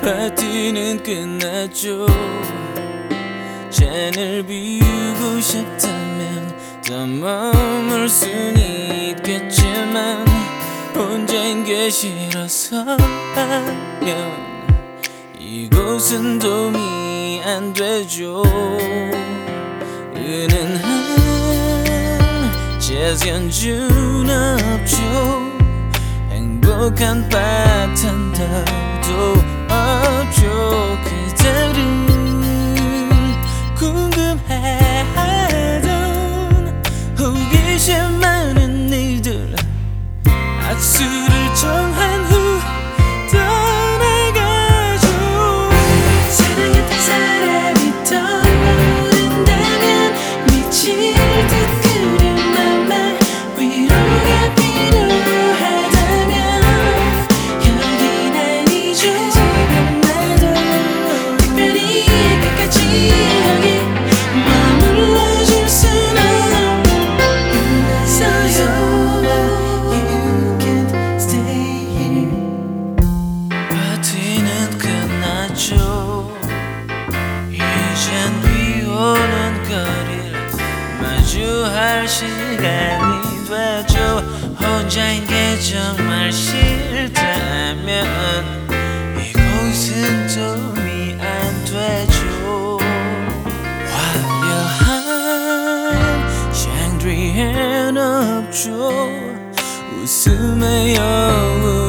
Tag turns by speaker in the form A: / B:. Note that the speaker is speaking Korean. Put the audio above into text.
A: 파티는 끝났죠. 잔을 비우고 싶다면 더 머물 순 있겠지만 혼자인 게 싫어서 하면 이곳은 도움이 안 되죠. 은은한 재즈 연주는 없죠. 행복한 바텐더도 없죠. 그들은 궁금해하던 호기심 많은 이들 악수를 정한 후 떠나가죠. 사랑했던 사람이 떠오른다면 미칠 듯 그린 맘에 위로가 필요하다면 여긴 아니죠. 지금 나도 특별히 끝까지 여기 머물러줄 순 없어요. You can't stay here. 파티는 끝났죠. 이젠 비 오는 거리를 마주할 시간이 됐죠. 혼자인 게 정말 싫다면 이곳은 도움이 안 되죠. 화려한 샹드리에는 없죠. 웃음의 여운